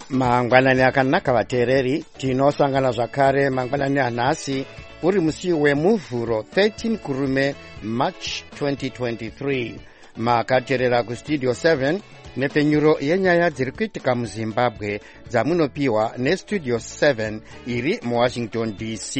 Mangwanani akanaka vateereri, tinosangana zvakare mangwanani anhasi uri musi wemuvhuro 13 kurume March 2023. Makateerera kustudio 7 nepfenyuro yenyaya dziri kuitika muZimbabwe dzamunopiwa nestudio 7 iri muWashington DC.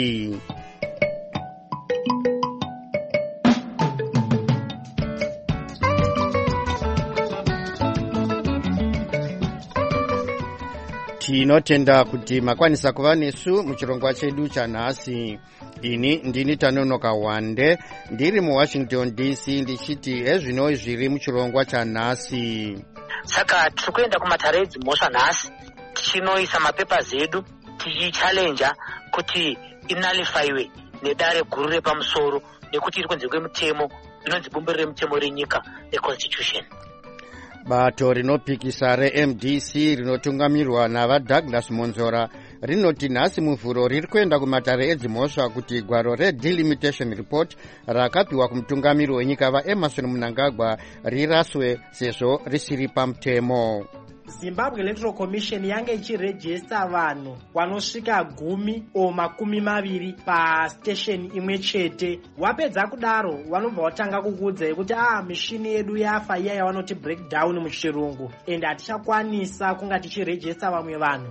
Tinotenda kuti makwanisa kuva nesu muchirongwa chedu chanhasi. Ini ndini Tanonoka Wande ndiri muWashington DC ndichiti ezvino zviri muchirongwa chanhasi. Saka tiri kuenda kumatare edzimhosva nhasi tichinoisa mapepa zedu tichichallenja kuti inalifaiwe nedare guru repamusoro nekuti iri kunze kwemutemo inonzi bumbiro remutemo renyika reconstitution. Bato rinopikisa reMDC rinotungamirwa navaDouglas Monzora rinoti nhasi muvhuro riri kuenda kumatare edzimhosva kuti gwaro redelimitation report rakapiwa kumutungamiri wenyika vaEmmerson Mnangagwa riraswe sezvo risiri pamutemo. Zimbabwe Electoral Commission yange ichirejesta vanhu vanosvika 10 o 20 pastation imwe chete. Wapedza kudaro vanobva vatanga kukuudzai kuti mishini yedu yafa iya yavanoti breakdown muchirungu ende hatichakwanisa kunga tichirejesta vamwe vanhu.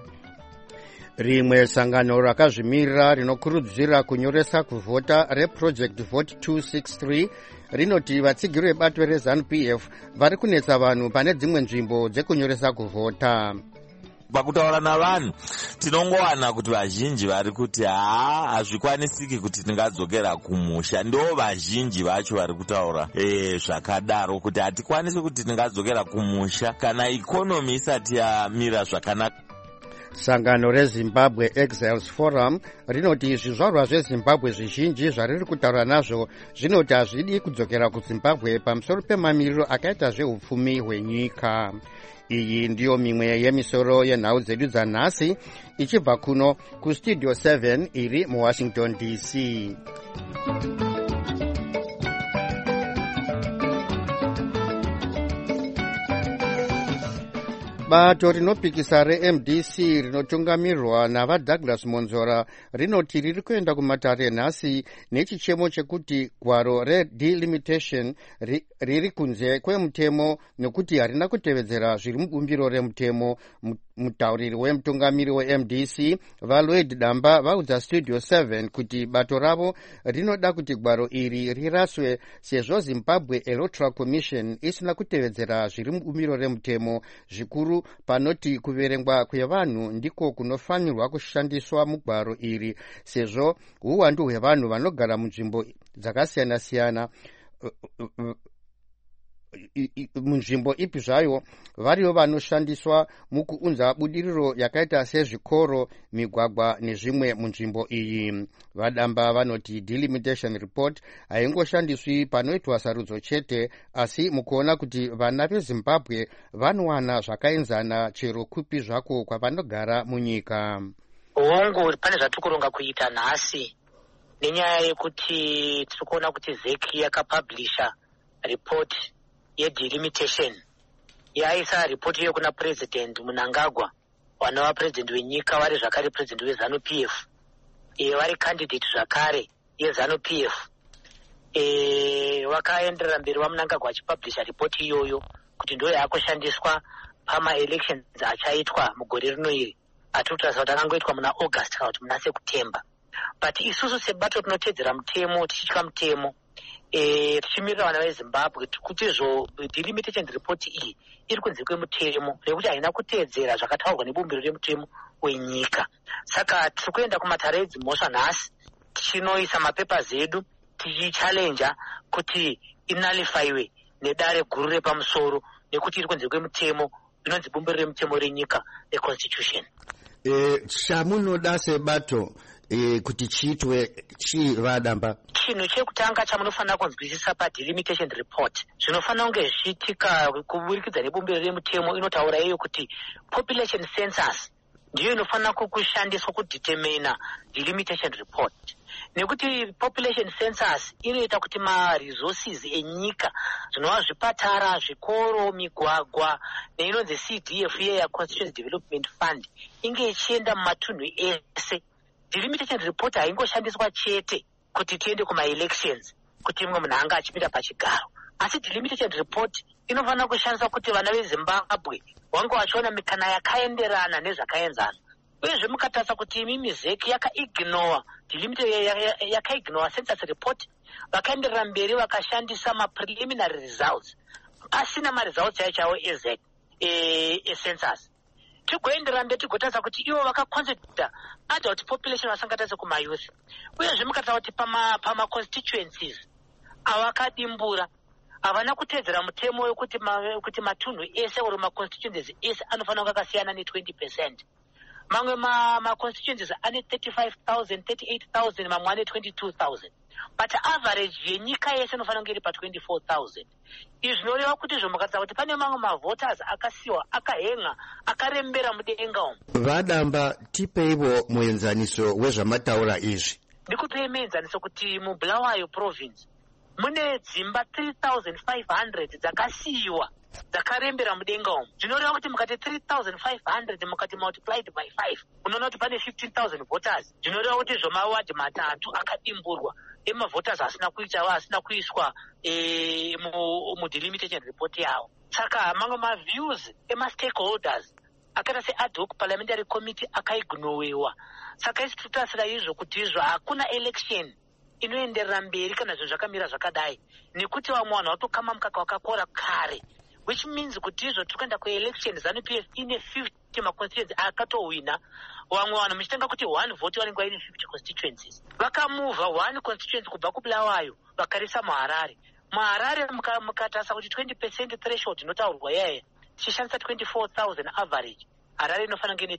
Rimwe sangano rakazvimirira rinokurudzira kunyoresa kuvhota reProject Vote 263 rinoti vatsigiri vebato reZANU-PF vari kunetsa vanhu pane dzimwe nzvimbo dzekunyoresa kuvhota. Pakutaura navanhu tinongowana kuti vazhinji vari kuti hazvikwanisiki kuti tingadzokera kumusha. Ndo vazhinji vacho vari kutaura zvakadaro kuti hatikwanisi kuti tingadzokera kumusha kana ikonomi isati yamira zvakanaka. Sangano reZimbabwe Exiles Forum rinoti zvizvarwa zveZimbabwe zvizhinji zvariri kutaura nazvo zvinoti hazvidi kudzokera kuZimbabwe pamusoro pemamiriro akaita zveupfumi hwenyika. Iyi ndiyo mimwe yemisoro yenhau dzedu dzanhasi ichibva kuno kustudio 7 iri muWashington DC. Bato rinopikisa reMDC rinotungamirwa navaDouglas Monzora rinoti riri kuenda kumatare nhasi nechichemo chekuti gwaro redelimitation riri kunze kwemutemo nekuti harina kutevedzera zviri mubumbiro remutemo. Mutauriri wemutungamiri weMDC vaLloyd Damba vaudza studio 7 kuti bato ravo rinoda kuti gwaro iri riraswe sezvo Zimbabwe Electoral Commission isina kutevedzera zviri mubumbiro remutemo, zvikuru panoti kuverengwa kwevanhu ndiko kunofanirwa kushandiswa mugwaro iri sezvo uwandu hwevanhu vanogara munzvimbo dzakasiyana-siyana munzvimbo ipi zvayo variyo vanoshandiswa mukuunza budiriro yakaita sezvikoro, migwagwa nezvimwe munzvimbo iyi. Vadamba vanoti delimitation report haingoshandiswi panoitwa sarudzo chete asi mukuona kuti vana veZimbabwe vanowana zvakaenzana chero kupi zvako kwavanogara munyika. Hongu pane zvatiri kuronga kuita nhasi nenyaya yekuti tiri kuona kuti ZEC yakapublisha report yedelimitation. Yaisa ripoti iyo kuna President Mnangagwa, vanova president wenyika vari zvakare president weZANU-PF, vari candidate zvakare yeZANU-PF. Wakaenderera mberi waMnangagwa achipublisha ripoti iyoyo kuti ndo yakushandiswa pama-elections achaitwa mugore rino iri atiri kutarisa kuti akangoitwa muna August kana kuti muna September. But isusu sebato tinotedzera mutemo, tichitya mutemo, tichimirira vana veZimbabwe kuti delimitation report iyi iri kunze kwemutemo nekuti haina kuteedzera zvakataurwa nebumbiro remutemo wenyika. Saka tiri kuenda kumatare edzimhosva nhasi tichinoisa mapepa zedu tichichallenja kuti inalifaiwe nedare guru repamusoro nekuti iri kunze kwemutemo inonzi bumbiro remutemo renyika reconstitution. Chamunoda sebato kuti chiitwe chivadamba. Chinhu chekutanga chamunofanira kunzwisisa padelimitation report zvinofanira kunge zvichiitika kuburikidza nebumbiro remutemo inotaura iyo kuti population census ndiyo inofanira kushandiswa kudetermina delimitation report. nekuti population census inoita kuti maresources enyika zvinova zvipatara, zvikoro, migwagwa neinonzi CDF iya Constituency Development Fund inge ichienda mumatunhu ese. Delimitation report haingoshandiswa chete kuti tiende kuma-elections kuti imwe munhu anga achipinda pachigaro, asi delimitation report inofanira kushandiswa kuti vana veZimbabwe vange vachiona mikana yakaenderana nezvakaenzana. Uyezve mukatarisa kuti imi ZEC yakaignore yakaignore census report, vakaenderera mberi vakashandisa ma-preliminary results pasina ma-results chaiwo eZEC ecensus. Tigoenderera mberi tigotarisa kuti ivo vakaconcentrata adult population vasangatarisa kumayouth. Uyezve mukatarisa kuti pama-constituencies avakadimbura havana kutedzera mutemo wekuti matunhu ese oro ma-constituencies ese anofanira kunge akasiyana ne20%. Mamwe ma-constituencies ane 35,000, 38,000, mamwe ane 22,000. But average yenyika yese inofanira kunge iri pa24,000. Izvi zvinoreva kuti mukataura kuti pane mamwe mavoters akasiyiwa, akahenga, akarembera mudenga umu. Vadamba tipeivo muenzaniso wezvamataura izvi. Ndikupei muenzaniso kuti muBulawayo province mune dzimba 3,500 dzakasiyiwa dzakarembera mudenga umu. Zvinoreva kuti mukati 3,500 mukati multiplied by 5 unoona kuti pane 15,000 voters. Zvinoreva kuti zvomawadi matatu akadimburwa emavoters asina kuiswa mudelimitation report yavo. Saka mamwe maviews ema-stakeholders akaita se-ad hoc parliamentary committee akaignowewa. Saka isi tinotarisa izvo kuti izvo hakuna election inoenderera mberi kana zvinhu zvakamira zvakadai, nekuti vamwe vanhu vatokama mukaka wakakora kare, which means kuti izvo tiri kuenda kuelection ZANU-PF ine 50 maconstituencies akatohwina. Vamwe vanhu muchitenga kuti 1 vote vanenge vaine 50 constituencies. Vakamuvha 1 constituency kubva kuBulawayo vakarisa muHarare. muHarare mukatarisa kuti 20% threshold inotaurwa yaya tichishandisa 24,000 average. Harare inofanira kunge ine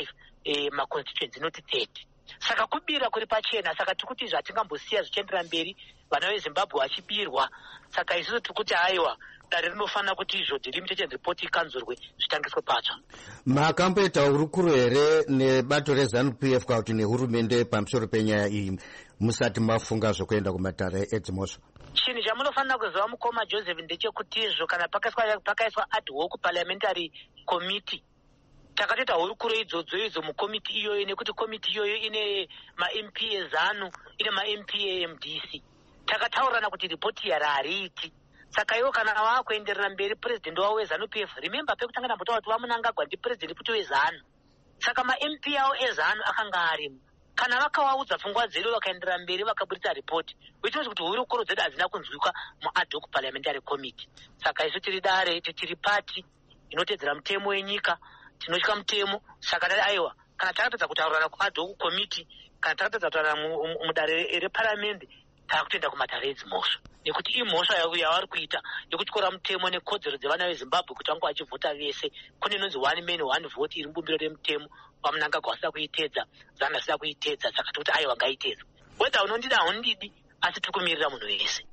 35 maconstituency not 30. Saka kubira kuri pachena. Saka tikuti zvatingambosiya zvichienderera mberi vana veZimbabwe vachibirwa. Saka isusu tikuti aiwa dare rinofanira kuti izvo delimitation report ikanzurwe zvitangiswe patsva. Makamboita urukuru here nebato reZANU-PF kuti nehurumende pamusoro penyaya iyi musati mafunga zvokuenda kumatare edzimosva? Chinhu chamunofanira kuziva mukoma Joseph ndechekuti izvo kana pakaiswa ad hoc parliamentary committee takatoita hurukuro idzodzo mukomiti iyoyo, nekuti komiti iyoyo ine ma-MP eZANU, ine ma-MP eMDC. Takataurana kuti ripoti yari hariiti. Saka iwo kana vakuenderera mberi president wavo weZANU-PF, remember pekutanga ndambotaura kuti vamunangagwa ndipresident puti weZANU. Saka ma-MP avo eZANU akanga arimo. Kana vakawaudza pfungwa dzedu vakaenderera mberi vakaburitsa ripoti, which means kuti hurukuro dzedu hadzina kunzwika mu-ad hoc parliamentary committee. Saka isu tiri dare tiri pati inotedzera mutemo wenyika, tinotya mutemo. Saka dai aiwa kana takatadza kutaurana ku-ad hoc committee, kana takatadza kutaurana mudare reparamende, takutoenda kumatare edzimhosva, nekuti imhosva yavari kuita yekutyora mutemo nekodzero dzevana veZimbabwe kuti vange vachivhota vese. Kune inonzi 1 man 1 vote iri mubumbiro remutemo, vamunangagwa vasina kuitedza, ZANU asina kuitedza. Saka tikuti aiwa ngaitedzwe, whether unondida haundidi, asi tiri kumirira munhu wese.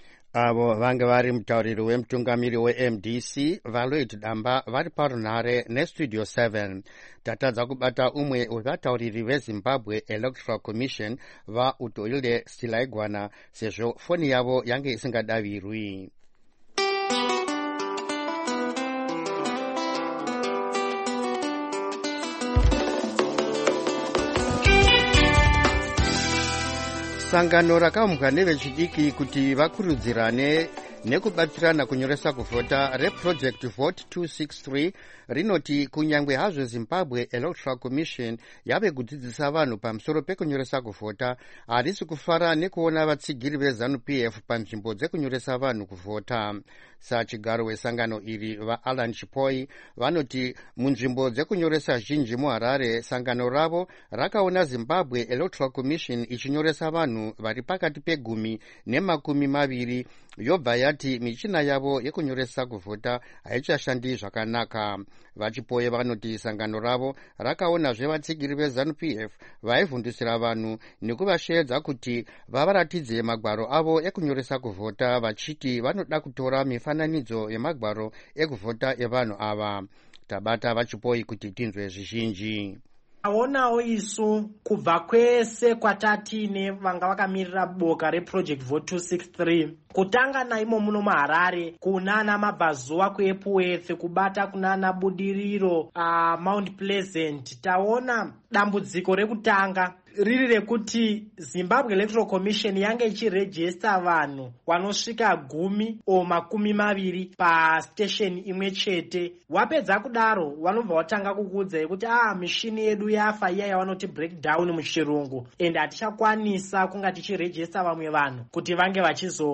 Avo vange vari mutauriri wemutungamiri weMDC Valoid Damba vari parunhare nestudio 7. Tatadza kubata umwe wevatauriri veZimbabwe Electoral Commission vaUtoile Stilaigwana sezvo foni yavo yange isingadavirwi. Sangano rakaumbwa nevechidiki kuti vakurudzirane nekubatsirana kunyoresa kuvhota reproject Vote 263 rinoti kunyangwe hazvo Zimbabwe Electoral Commission yave kudzidzisa vanhu pamusoro pekunyoresa kuvhota, harisi kufara nekuona vatsigiri veZANU-PF panzvimbo dzekunyoresa vanhu kuvhota. Sachigaro wesangano iri vaAlan Chipoi vanoti munzvimbo dzekunyoresa zhinji muHarare, sangano ravo rakaona Zimbabwe Electoral Commission ichinyoresa vanhu vari pakati pe10 ne20, yobva yati michina yavo yekunyoresa kuvhota haichashandi zvakanaka. Vachipoye vanoti sangano ravo rakaonazve vatsigiri veZANU-PF vaivhundisira vanhu nekuvasheedza kuti vavaratidze magwaro avo ekunyoresa kuvhota, vachiti vanoda kutora mifananidzo yemagwaro ekuvhota evanhu ava. Tabata Vachipoyi kuti tinzwe zvizhinji. Aonawo isu kubva kwese kwatatine vanga vakamirira boka reproject vote 263 kutanga naimo muno muHarare kunana mabvazuva kuEpuwefe kubata kunana Budiriro Mount Pleasant. Taona dambudziko rekutanga riri rekuti Zimbabwe Electoral Commission yange ichirejesta vanhu vanosvika 10 o 20 pastation imwe chete. Wapedza kudaro vanobva vatanga kukuudzai kuti mishini yedu yafa iya yavanoti breakdown muchirungu, ende hatichakwanisa kunga tichirejesta vamwe vanhu kuti vange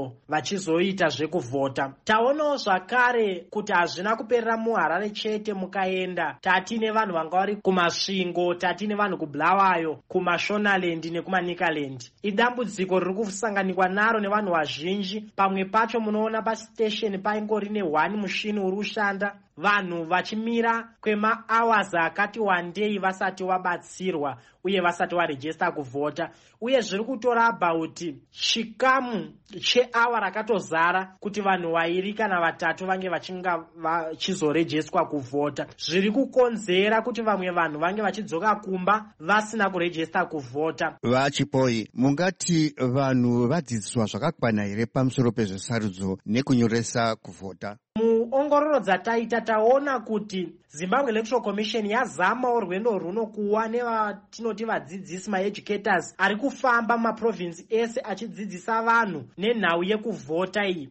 vachizoita zvekuvhota. Taonawo zvakare kuti hazvina kuperera muHarare chete mukaenda. Tatine vanhu vanga vari kumasvingo, tatine vanhu kuBulawayo, kuMashonaland nekumaNikaland. Idambudziko riri kusanganikwa naro nevanhu vazhinji. Pamwe pacho munoona pastation paingori ne1 mushini uri kushanda, vanhu vachimira kwema-hours akati wandei vasati wabatsirwa uye vasati varejesta kuvhota. Uye zviri kutora about chikamu cheawa rakatozara kuti vanhu 2 kana 3 vange vachizorejeswa kuvhota. Zviri kukonzera kuti vamwe vanhu vange vachidzoka kumba vasina kurejesta kuvhota. Vachipoi, mungati vanhu vadzidziswa zvakakwana here pamusoro pezvesarudzo nekunyoresa kuvhota? Muongororo dzataita taona kuti Zimbabwe Electoral Commission yazamawo rwendo runo kuwa nevatinoti vadzidzisi educators ari kufamba mumaprovinsi ese achidzidzisa vanhu nenhau yekuvhota iyi.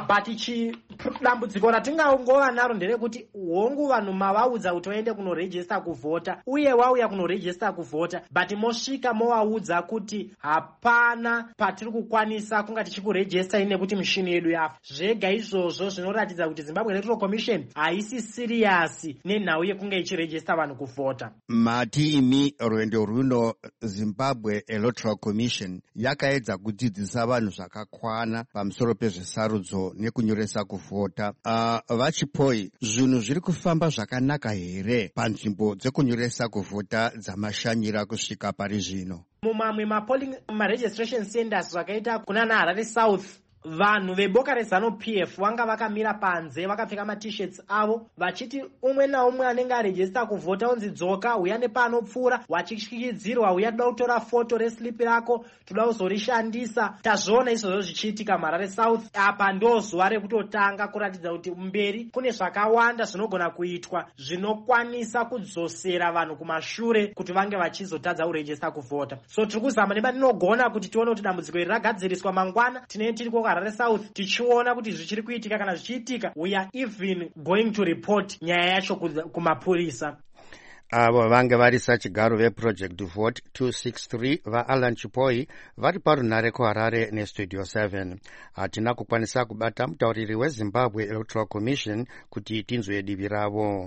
But dambudziko ratingangova naro nderekuti hongu vanhu mavaudza kuti vaende kunorejesta kuvhota uye wauya kunorejesta kuvhota, but mosvika movaudza kuti hapana patiri kukwanisa kunga tichikurejesta nekuti mishini yedu yafa. Zvega izvozvo zvinoratidza kuti Zimbabwe Electoral Commission haisi serious nenhau yekunge ichirejesta vanhu kuvhota. Mati imi rwendo runo Zimbabwe Electoral Commission yakaedza kudzidzisa vanhu zvakakwana pamusoro pezvesarudzo nekunyoresa kuvhota. Vachipoi, zvinhu zviri kufamba zvakanaka here panzvimbo dzekunyoresa kuvhota dzamashanyira kusvika pari zvino? Mumamwe maregistration centers zvakaita kunana Harare South, vanhu veboka reZANU-PF vanga vakamira panze vakapfeka ma-t-shirts avo vachiti umwe naumwe anenge arejesta kuvhota unzi dzoka uya nepanopfuura, wachishyikidzirwa uya toda kutora foto reslipi rako toda kuzorishandisa. Tazviona izvozvo zvichiitika muHarare South. Apa ndo zuva rekutotanga kuratidza kuti mberi kune zvakawanda zvinogona kuitwa zvinokwanisa kudzosera vanhu kumashure kuti vange vachizotadza kurejesta kuvhota. So tiri kuzama nebatinogona kuti tione kuti dambudziko iri ragadziriswa mangwana. Tinenge tiri Harare South tichiona kuti zvichiri kuitika, kana zvichiitika we are even going to report nyaya yacho kumapurisa. Avo vange vari sachigaro veproject vote 263 vaAlan Chipoi vari parunhare kuHarare nestudio 7. Hatina kukwanisa kubata mutauriri weZimbabwe Electoral Commission kuti tinzwe divi ravo.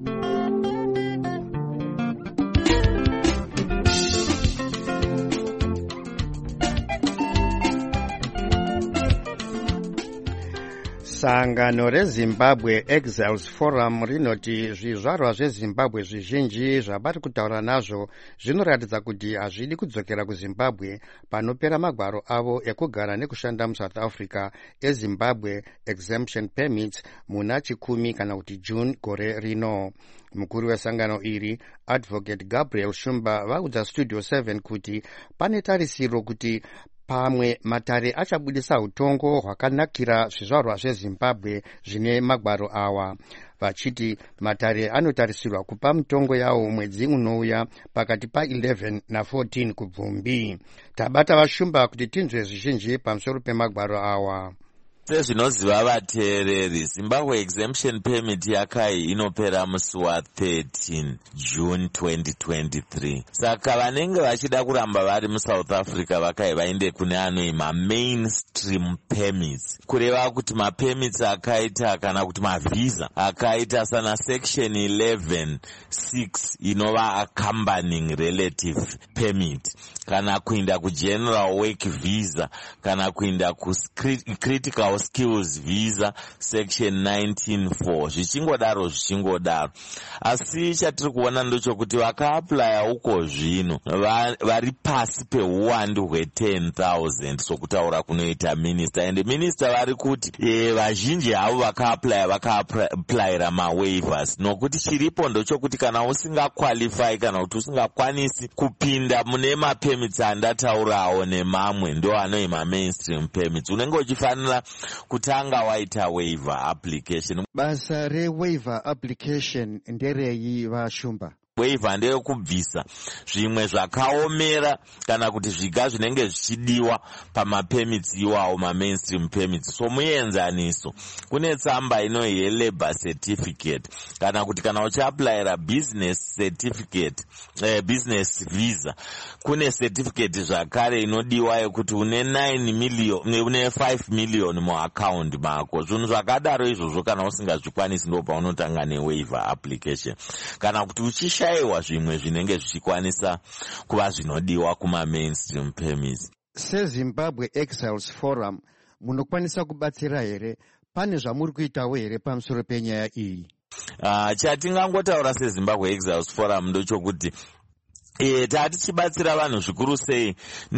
Sangano reZimbabwe Exiles Forum rinoti zvizvarwa zveZimbabwe zvizhinji zvavari kutaura nazvo zvinoratidza kuti hazvidi kudzokera kuZimbabwe panopera magwaro avo ekugara nekushanda muSouth Africa eZimbabwe Exemption Permits muna 10 kana kuti June gore rino. Mukuru wesangano iri Advocate Gabriel Shumba vaudza Studio 7 kuti pane tarisiro kuti pamwe matare achabudisa utongo hwakanakira zvizvarwa zveZimbabwe zvine magwaro awa. Vachiti matare anotarisirwa kupa mitongo yawo mwedzi unouya pakati pa11 na14 kubvumbi. Tabata vaShumba kuti tinzwe zvizhinji pamusoro pemagwaro awa. Sezvinoziva vateereri, Zimbabwe Exemption Permit yakai inopera musi wa13 June 2023. Saka vanenge vachida kuramba vari muSouth Africa vakai vaende kune anoi mainstream permits. Kureva kuti mapermits akaita kana kuti mavisa akaita sana section 11.6 inova accompanying relative permit, kana kuinda kugeneral work visa, kana kuinda kucritical skills visa section 19(4) zvichingodaro. Asi chatiri kuona ndochokuti vakaaplya uko zvino vari pasi peuwandu hwe10,000 sokutaura kunoita minister, and minister vari kuti vazhinji havo vakaaplyira mawaivers, nokuti chiripo ndochokuti kana usingaqualify kana kuti usingakwanisi kupinda mune mapemits andataurawo nemamwe ndo anoi mainstream permits, unenge uchifanira kutanga waita waiver application. Basa rewaiver application nderei Vashumba? Waiver ndeyekubvisa zvimwe zvakaomera kana kuti zviga zvinenge zvichidiwa pamapemits iwawo mainstream permits. So muenzaniso kune tsamba inoi yelabor certificate kana kuti kana uchiaplyira business certificate, business visa, kune certificate zvakare inodiwa yekuti une 9 million une 5 million muaccount mako. Zvinhu zvakadaro izvozvo kana usingazvikwanisi ndo paunotanga newaiver application. Kana kuti uchishaiwa zvimwe zvinenge zvichikwanisa kuva zvinodiwa kuma mainstream permits. SeZimbabwe Exiles Forum munokwanisa kubatsira here? Pane zvamuri kuitawo here pamusoro penyaya iyi? Chatingangotaura seZimbabwe Exiles Forum ndochokuti tichibatsira vanhu zvikuru sei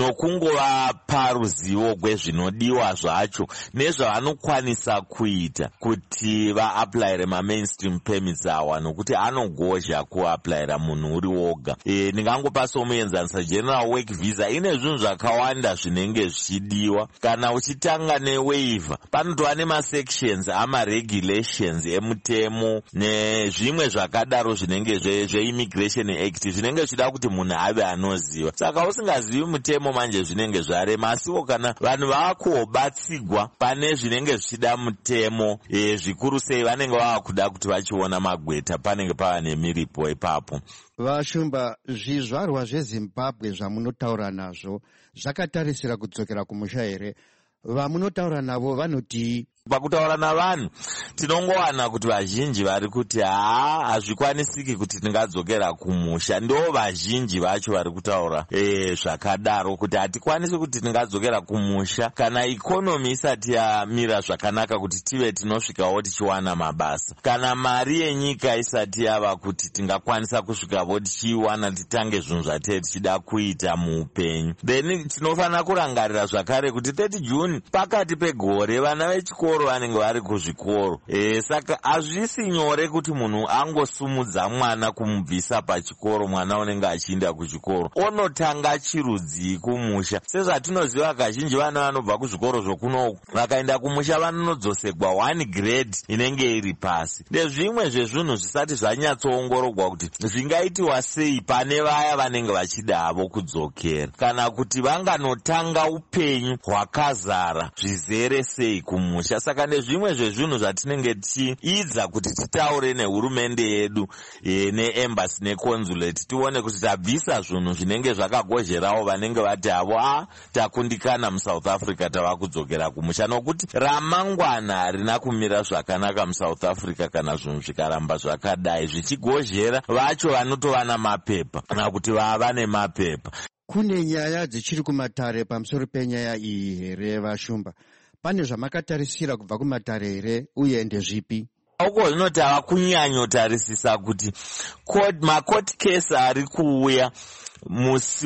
nokungovapa ruzivo gwezvinodiwa zvacho nezvavanokwanisa kuita kuti vaaplyire mainstream permits awa, nokuti anogozha kuaplyira munhu uri woga. Ndingangopa somuenzanisa general work visa ine zvinhu zvakawanda zvinenge zvichidiwa. Kana uchitanga newaiver panotova nemasections amaregulations emutemo nezvimwe zvakadaro zvinenge zveimmigration act zvinenge zvichida kuti munhu ave anoziva. Saka usingazivi mutemo manje zvinenge zvarema, asiwo kana vanhu vakuobatsigwa pane zvinenge zvichida mutemo zvikuru sei vanenge vavakuda kuti vachiona magweta panenge pava nemiripo ipapo. Vashumba, zvizvarwa zveZimbabwe zvamunotaura nazvo zvakatarisira kudzokera kumusha here? Vamunotaura navo vanoti pakutaura navanhu tinongowana kuti vazhinji vari kuti hazvikwanisiki kuti tingadzokera kumusha. Ndo vazhinji vacho vari kutaura zvakadaro kuti hatikwanisi kuti tingadzokera kumusha kana ikonomi isati yamira zvakanaka kuti tive tinosvikawo tichiwana mabasa, kana mari yenyika isati yava kuti tingakwanisa kusvikawo tichiwana titange zvinhu zvatee tichida kuita muupenyu. Then tinofanira kurangarira zvakare kuti 30 June pakati pegore vana vechikoro vanenge vari kuzvikoro. Saka hazvisi nyore kuti munhu angosumudza mwana kumubvisa pachikoro, mwana unenge achienda kuchikoro onotanga chirudzii kumusha. Sezvatinoziva kazhinji vana vanobva kuzvikoro zvokunoku vakaenda kumusha vanonodzoserwa 1 grade inenge iri pasi. Ndezvimwe zvezvinhu zvisati zvanyatsoongorogwa kuti zvingaitiwa sei pane vaya vanenge vachida havo kudzokera, kana kuti vanganotanga upenyu hwakazara zvizere sei kumusha. Saka ndezvimwe zvezvinhu zvatinenge tichiidza kuti titaure nehurumende yedu neembassy neconsulate tione kuti tabvisa zvinhu zvinenge zvakagozherawo vanenge vati havo takundikana muSouth Africa tava kudzokera kumusha, nokuti ramangwana harina kumira zvakanaka muSouth Africa kana zvinhu zvikaramba zvakadai zvichigozhera vacho vanotova namapepa kana kuti vava nemapepa. Kune nyaya dzichiri kumatare pamusoro penyaya iyi here Vashumba? Pane zvamakatarisira kubva kumatare here uye ndezvipi? Uko zvinoti hava kunyanyotarisisa kuti macourt case ari kuuya musi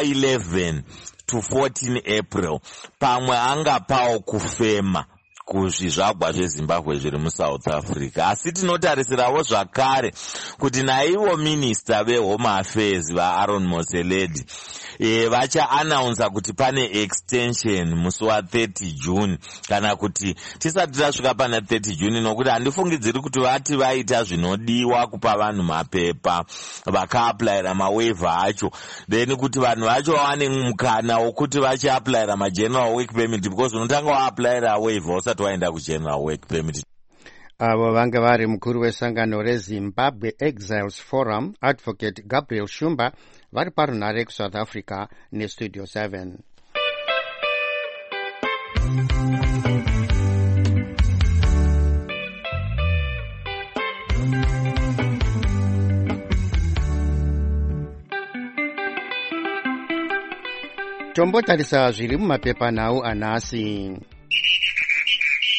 wa11 to 14 April pamwe angapawo kufema kuzvizvagwa zveZimbabwe zviri muSouth Africa. Asi tinotarisirawo zvakare kuti naivo minister vehome affairs vaAaron Motsoaledi vacha-announce kuti pane extension musi wa30 June kana kuti tisati tasvika pana 30 June, nokuti handifungidziri kuti vati vaita zvinodiwa kupa vanhu mapepa vakaaplyira mawaiver acho then kuti vanhu vacho vawane mukana wokuti vachiaplyira mageneral work permit, because unotanga waaplyira waiver usati waenda kugeneral work permit. Avo vanga vari mukuru wesangano reZimbabwe Exiles Forum Advocate Gabriel Shumba vari parunhare kuSouth Africa neStudio 7. Tombotarisa zviri mumapepanhau anhasi.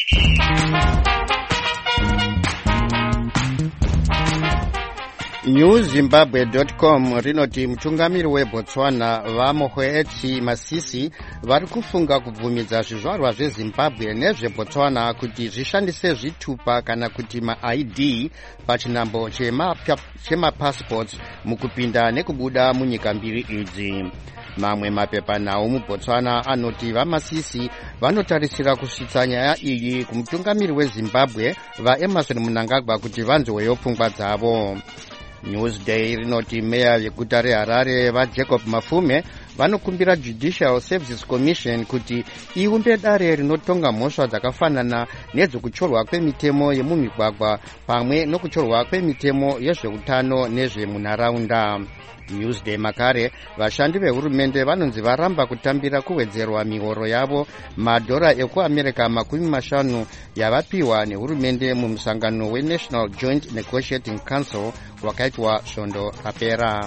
newzimbabwe.com rinoti mutungamiri weBotswana vaMokgweetsi Masisi vari kufunga kubvumidza zvizvarwa zveZimbabwe nezveBotswana kuti zvishandise zvitupa kana kuti maID pachinambo chemapassports mukupinda nekubuda munyika mbiri idzi. Mamwe mapepanhau muBotswana anoti vaMasisi vanotarisira kusvitsa nyaya iyi kumutungamiri weZimbabwe vaEmmerson Mnangagwa kuti vanzwewo pfungwa dzavo. Newsday rinoti meya veguta reHarare vaJacob Mafume vanokumbira Judicial Services Commission kuti iumbe dare rinotonga mhosva dzakafanana nedzekuchorwa kwemitemo yemumigwagwa pamwe nokuchorwa kwemitemo yezveutano nezvemunharaunda. Newsday makare vashandi vehurumende vanonzi varamba kutambira kuwedzerwa mihoro yavo madhora ekuAmerica 50 yavapiwa nehurumende mumusangano weNational Joint Negotiating Council wakaitwa svondo rapera.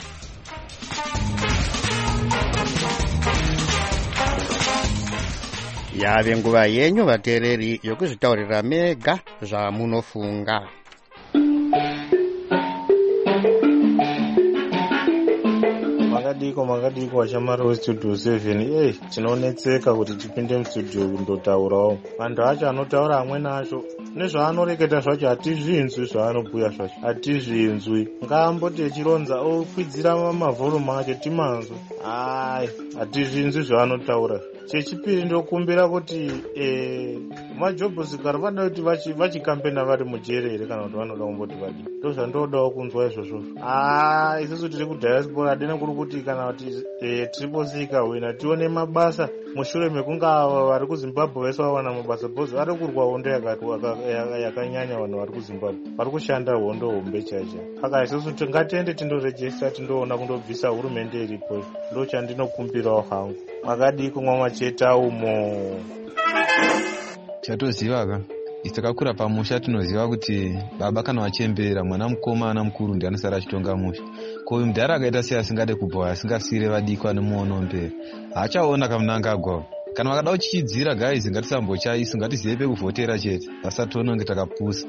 Yave nguva yenyu vateereri yokuzvitaurira mega zvamunofunga. Makadiko vachamari westudio 7 tinonetseka kuti tipinde mustudio kundotaurawo. Vanhu acho anotaura amweni acho nezvaanoreketa zvacho hatizvinzwi, zvaanobhuya zvacho hatizvinzwi. Ngaamboti echironza okwidzira mavhoromu acho timanzwe. Hatizvinzwi zvaanotaura. Chechipiri ndokumbira kuti majobhosikari vada kuti vachikampena vari mujere here kana kuti vanoda kumboti vadi. Ndozvandodawo kunzwa izvozvo. Isusu tiri kudiaspora hadina kuri kuti kana kuti tiriposika wina tione mabasa mushure mekunge ava vari kuZimbabwe vese vawana mabasa, bhozi vari kurwa hondo yakanyanya vanhu vari kuZimbabwe vari kushanda hondo hombe chaizvo. Saka isusu ngatiende tindorejesta tindoona kundobvisa hurumende iripo. Ndo chandinokumbirawo hangu. Makadiko mwamacheta umo chatozivaka isi takakura pamusha tinoziva kuti baba kana vachembera mwana mukomana mukuru ndiye anosara achitonga musha. Ko uyu mudhara akaita sei asingade kubva asingasire vadikwa nemuono mberi haachaona kaMnangagwa. Kana vakada kuchichidzira guys ngatisambochaisu, ngatizive pekuvhotera chete vasationa takapusa.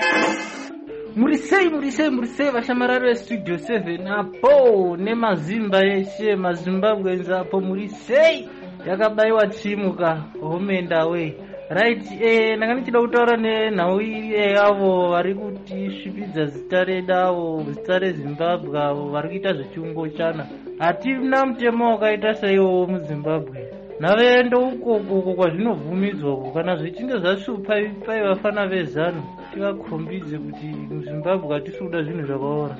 Murisei vashamarari vestudio 7 apo nemazimba eshe maZimbabweans apo murisei yakabayiwa chimuka homenda we right. Ndanga ndichida kutaura nenhau iri avo vari kutisvipidza zita redu avo zita reZimbabwe avo vari kuita zvechiungochana. Hatina mutemo wakaita saiwowo muZimbabwe. Navendo ukoko kwazvinobvumidzwa uko kana zvichinge zvashupa pai vafana vezano tivakombidze kuti muZimbabwe hatisi kuda zvinhu zvakaora.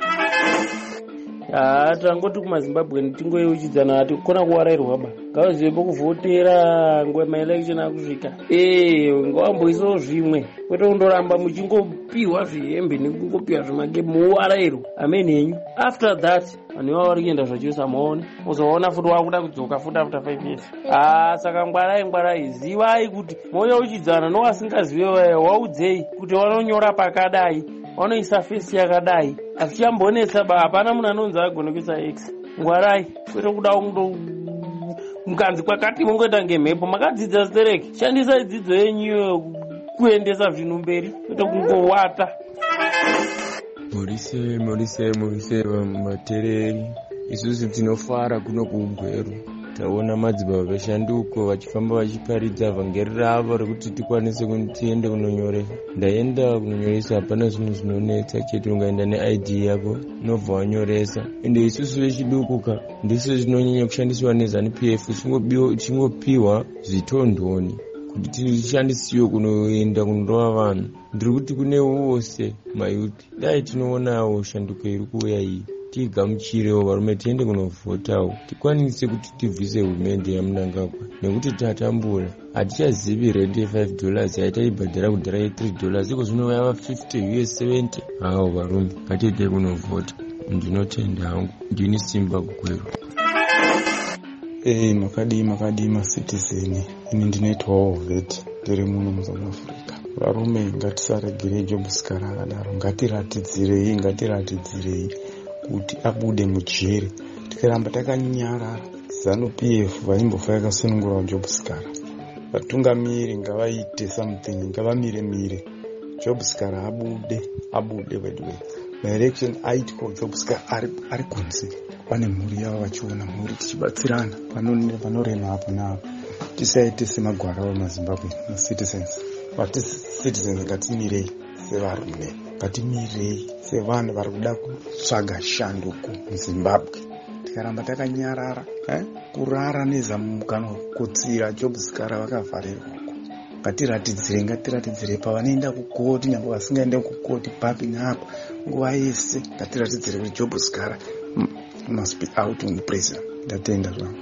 Tangoti kumaZimbabwe tingoyeuchidzana hati kukona kuwarairwa ba ngavazive pokuvhotera nguva maelection akusvika. Ngavamboisawo zvimwe kwete kundoramba muchingopiwa zvihembe nekungopiwa zvimagemu muwarairwa. Amen henyu. After that vanhu ivavo vari kuenda zvachose maone uzoona futi wakuda kudzoka futi after 5 years. Saka ngwarai zivai kuti moyeuchidzana nowasingazive waudzei kuti vanonyora pakadai vanoisa fesi yakadai azvichambonetsa ba hapana munhu anonzi agone kuisa x. Ngwarai kwete kuda mukanzi kwakati mongoita ngemhepo. Makadzidza stereki, shandisa dzidzo yenyu kuendesa zvinhu mberi kwete kungowata. Murise matereri isusu tinofara kuno kuugweru. Taona madzibaba veshanduko vachifamba vachiparidza vhangeri ravo rekuti tikwanise tiende kunonyoresa. Ndaenda kunonyoresa hapana zvinhu zvinonetsa chete ungaenda neID yako unobva wanyoresa. Ende isusu vechidukuka ndiso zvinonyanya kushandiswa neZANU-PF chingopiwa zvitondoni kuti tishandisiwe kunoenda kunodova vanhu. Ndiri kuti kune wose mayuti dai tinoonawo shanduko iri kuuya iyi tigamuchirewo varume tiende kunovhotawo tikwanise kuti tibvise hurumende yaMnangagwa nekuti tatambura. Hatichazivi rate $5 yaitaibhadhara kudhara $3 iko zvino yava $50 US$70. Hawo varume ngatiende kunovhota. Ndinotenda hangu ndini simba kugweru. Makadii macitizen ini ndinoitwawo vet ndiri muno muSouth Africa. Varume ngatisaregere jobhosikari akadaro, ngatiratidzirei kuti abude mujere. Tikaramba takanyarara ZANU-PF vaimbofa yakasunungura jobhosikari. Vatungamiri ngavaite something, ngavamire jobhosikari abude wedwe. maelection aitwa Job Scar ari kunze, pane mhuri yavo vachiona mhuri tichibatsirana panorema apo naapo. Tisaite semagwara vamazimbabwe macitizens, vati citizens ngatimirei sevarume, ngatimirei sevanhu vari kuda kutsvaga shanduko muzimbabwe. Tikaramba takanyarara kurara nezamukano kutsira Job Scar vakavharirwa uko. Ngatiratidzire pavanoenda kukoti, nyangwe vasingaende kukoti papi napo nguva yese, ngatiratidzire kuti Job Scar must be out on prison. Ndatenda zvangu.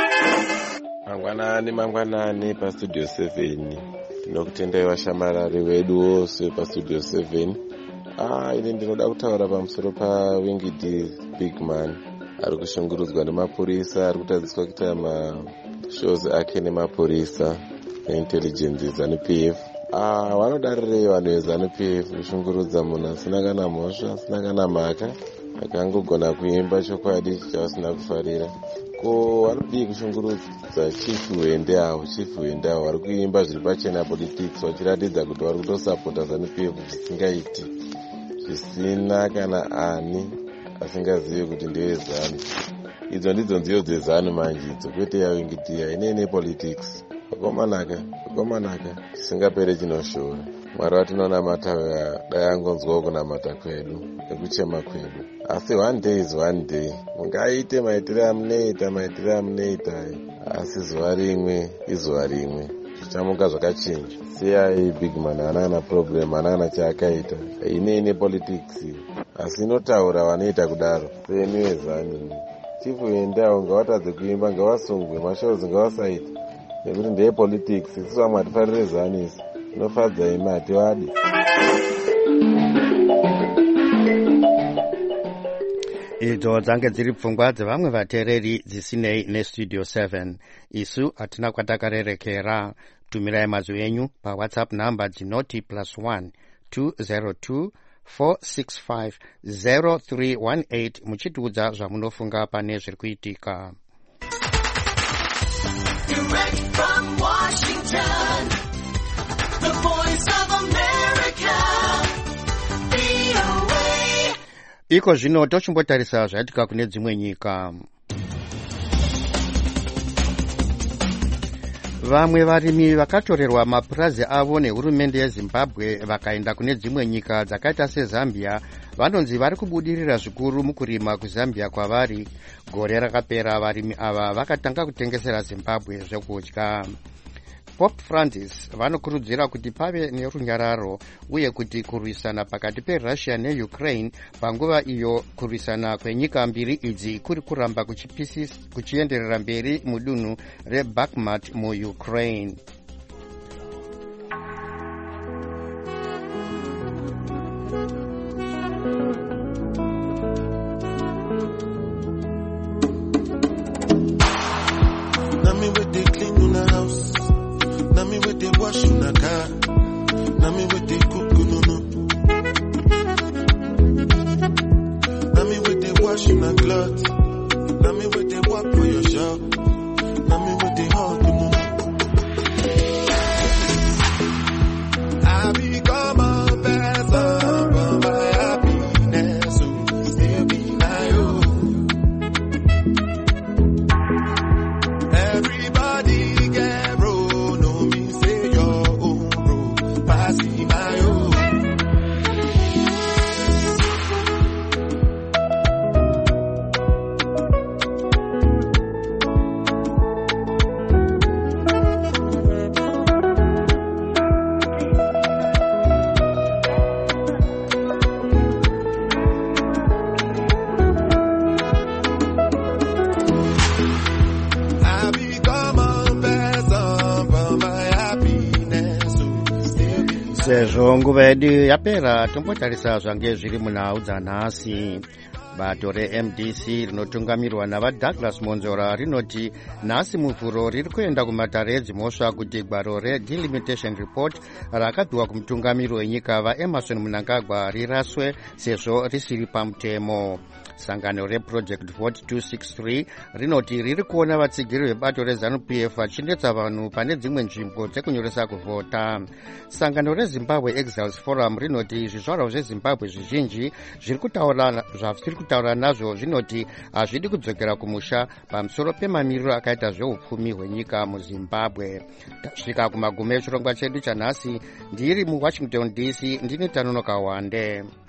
Mangwanani pastudio 7 tinokutendai vashamarari vedu wose pastudio 7. Ini ndinoda kutaura pamusoro paWinged Bigman ari kushungurudzwa nemapurisa, ari kutadziswa kuita mashows ake nemapurisa neintelligence ZANU-PF. Vanodarirei vanhu veZANU-PF kushungurudza munhu asina kana mhosva, asina kana mhaka, akangogona kuimba chokwadi chavasina kufarira? Ko vanodii kushungurudza chief Wende avo vari kuimba zviri pachena politics, vachiratidza kuti vari kutosapota ZANU-PF zvisingaiti, zvisina kana ani asingazivi kuti ndevezanu. Idzo ndidzo nziyo dzezanu manje idzo, kwete yaWinged inene politics. Vakomanaka tisingapere chinoshora. Mwari watinonamata dai angonzwawo kunamata kwedu nekuchema kwedu. Asi one day mungaite maitire amunoita, asi zuva rimwe izuva rimwe zvichamuka zvakachinja. Siyai Bigman haana problem, haana chaakaita, inene politics, asi inotaura vanoita kudaro. Semi wezani chifu Wendawo ngavatadze kuimba, ngavasungwe, mashows ngavasaita, nekuti ndeye politics. Isusu vamwe hatifarire zanisi, inofadza imi hativadi. Idzo dzange dziri pfungwa dzevamwe vateereri dzisinei nestudio 7. Isu hatina kwatakarerekera. Tumirai mazwi enyu paWhatsApp namba dzinoti +1 202 465 0318 muchitiudza zvamunofunga pane zviri kuitika. Direct from Washington, the voice of America, VOA. Iko zvino tochimbotarisa zvaitika kune dzimwe nyika. Vamwe varimi vakatorerwa mapurazi avo nehurumende yeZimbabwe vakaenda kune dzimwe nyika dzakaita seZambia vanonzi vari kubudirira zvikuru mukurima kuZambia kwavari. Gore rakapera varimi ava vakatanga kutengesera Zimbabwe zvekudya. Pope Francis vanokurudzira kuti pave nerunyararo uye kuti kurwisana pakati peRussia neUkraine panguva iyo kurwisana kwenyika mbiri idzi kuri kuramba kuchienderera mberi mudunhu reBakhmut muUkraine. Wash una car, na me with the cook no. Na me with the wash una clothes, na me with the walk for your shop, na me with the hug no. I become a vessel for my happiness, so still be my own. Everybody get roll, no me say your own road, pass me my own. I become a vessel for my happiness, so still be Sezvo nguva yedu yapera tombotarisa zvange zviri munhau dzanhasi. bato reMDC rinotungamirwa navaDouglas Monzora rinoti nhasi muvhuro riri kuenda kumatare edzimhosva kuti gwaro redelimitation report rakapiwa kumutungamiri wenyika vaEmerson Mnangagwa riraswe sezvo risiri pamutemo. Sangano reProject Vote 263 rinoti riri kuona vatsigiri vebato reZANU-PF vachinetsa vanhu pane dzimwe nzvimbo dzekunyoresa kuvhota. Sangano reZimbabwe Exiles Forum rinoti zvizvarwa zveZimbabwe zvizhinji zviri kutaura nazvo zvinoti hazvidi kudzokera kumusha pamusoro pemamiriro akaita zveupfumi hwenyika muZimbabwe. Tasvika kumagumo echirongwa chedu chanhasi. Ndiri muWashington DC, ndini Tanonoka Wande.